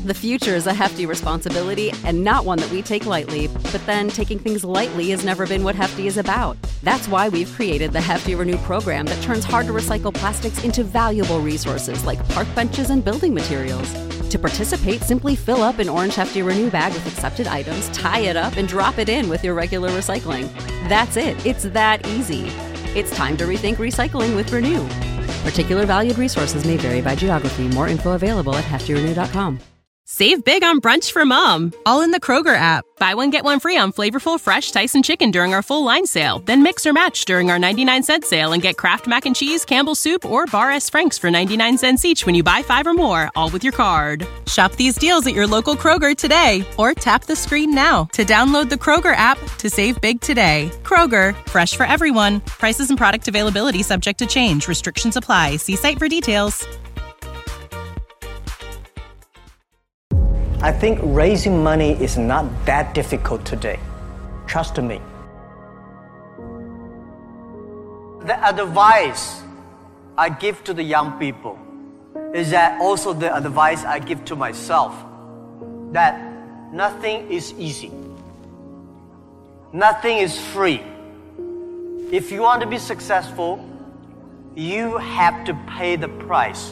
The future is a hefty responsibility and not one that we take lightly, but then taking things lightly has never been what Hefty is about. That's why we've created the Hefty Renew program that turns hard-to-recycle plastics into valuable resources like park benches and building materials. To participate, simply fill up an orange Hefty Renew bag with accepted items, tie it up, and drop it in with your regular recycling. That's it. It's that easy. It's time to rethink recycling with Renew. Particular valued resources may vary by geography. More info available at heftyrenew.com. Save big on brunch for mom, all in the Kroger app. Buy one, get one free on flavorful, fresh Tyson chicken during our full line sale. Then mix or match during our 99-cent sale and get Kraft Mac and Cheese, Campbell's Soup, or Bar S. Frank's for 99 cents each when you buy 5 or more, all with your card. Shop these deals at your local Kroger today or tap the screen now to download the Kroger app to save big today. Kroger, fresh for everyone. Prices and product availability subject to change. Restrictions apply. See site for details. I think raising money is not that difficult today. Trust me. The advice I give to the young people is that also the advice I give to myself, that nothing is easy. Nothing is free. If you want to be successful, you have to pay the price.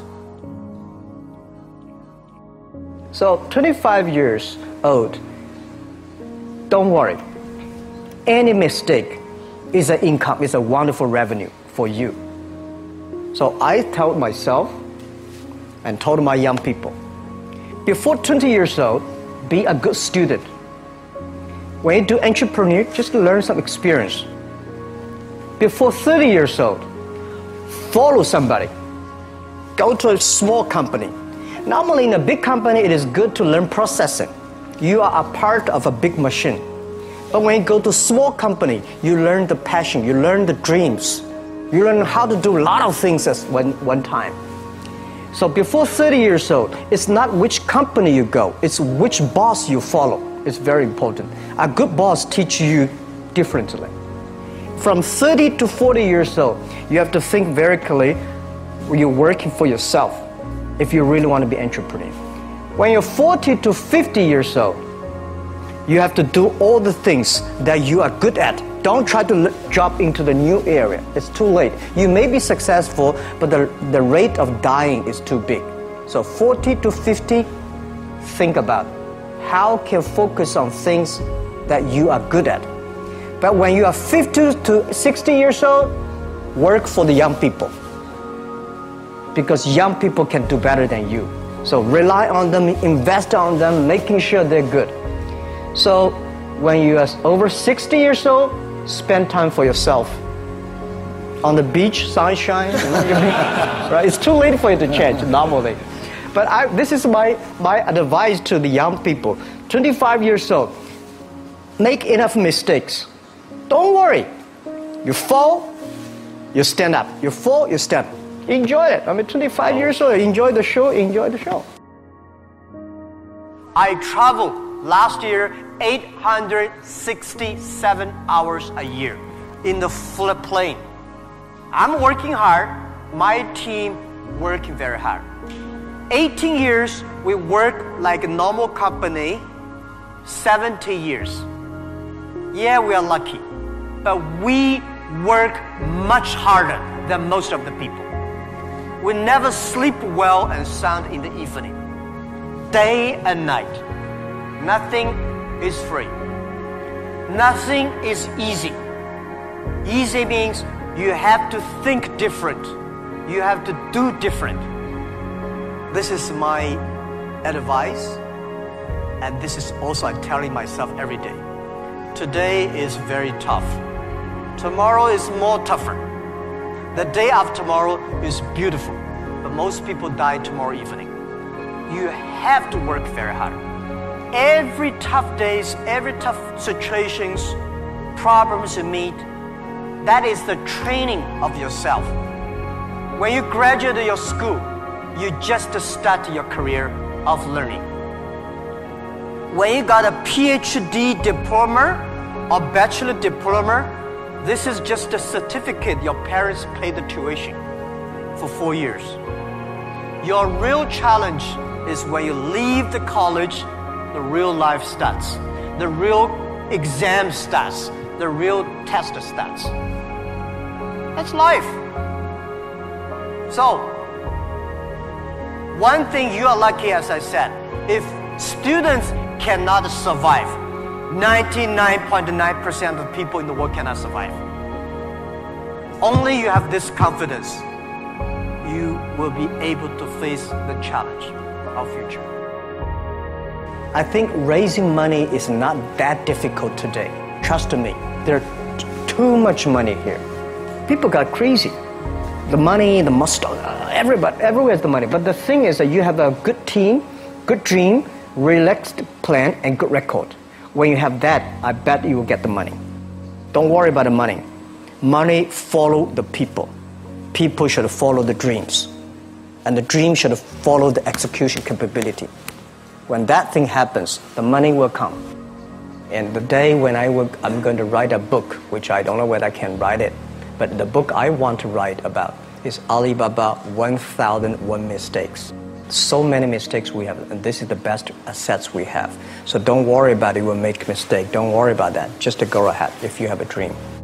So 25 years old, don't worry. Any mistake is an income, is a wonderful revenue for you. So I told myself and told my young people, before 20 years old, be a good student. When you do entrepreneur, just learn some experience. Before 30 years old, follow somebody. Go to a small company. Normally in a big company, it is good to learn processing. You are a part of a big machine. But when you go to a small company, you learn the passion, you learn the dreams. You learn how to do a lot of things at one time. So before 30 years old, it's not which company you go, it's which boss you follow. It's very important. A good boss teaches you differently. From 30 to 40 years old, you have to think very clearly, you're working for yourself if you really want to be an entrepreneur. When you're 40 to 50 years old, you have to do all the things that you are good at. Don't try to jump into the new area. It's too late. You may be successful, but the rate of dying is too big. So 40 to 50, think about how can you focus on things that you are good at. But when you are 50 to 60 years old, work for the young people. Because young people can do better than you. So rely on them, invest on them, making sure they're good. So when you are over 60 years old, spend time for yourself. On the beach, sunshine, right? It's too late for you to change normally. But this is my advice to the young people. 25 years old, make enough mistakes. Don't worry. You fall, you stand up. You fall, you stand up. Enjoy it. 25 years old, enjoy the show. I traveled last year 867 hours a year in the plane. I'm working hard. My team working very hard. 18 years, we work like a normal company. 70 years. Yeah, we are lucky. But we work much harder than most of the people. We never sleep well and sound in the evening. Day and night. Nothing is free. Nothing is easy. Easy means you have to think different. You have to do different. This is my advice, and this is also I'm telling myself every day. Today is very tough. Tomorrow is more tougher. The day after tomorrow is beautiful, but most people die tomorrow evening. You have to work very hard. Every tough days, every tough situations, problems you meet, that is the training of yourself. When you graduate your school, you just start your career of learning. When you got a PhD diploma or bachelor diploma, this is just a certificate your parents paid the tuition for 4 years. Your real challenge is when you leave the college, the real life starts. The real exam starts. The real test starts. That's life. So, one thing you are lucky, as I said, if students cannot survive, 99.9% of people in the world cannot survive. Only you have this confidence, you will be able to face the challenge of future. I think raising money is not that difficult today. Trust me, there's too much money here. People got crazy. The money, the mustache, everywhere is the money. But the thing is that you have a good team, good dream, relaxed plan, and good record. When you have that, I bet you will get the money. Don't worry about the money. Money follow the people. People should follow the dreams. And the dream should follow the execution capability. When that thing happens, the money will come. And the day when I'm going to write a book, which I don't know whether I can write it, but the book I want to write about is Alibaba 1001 Mistakes. So many mistakes we have, and this is the best assets we have. So don't worry about it, you will make a mistake. Don't worry about that. Just go ahead if you have a dream.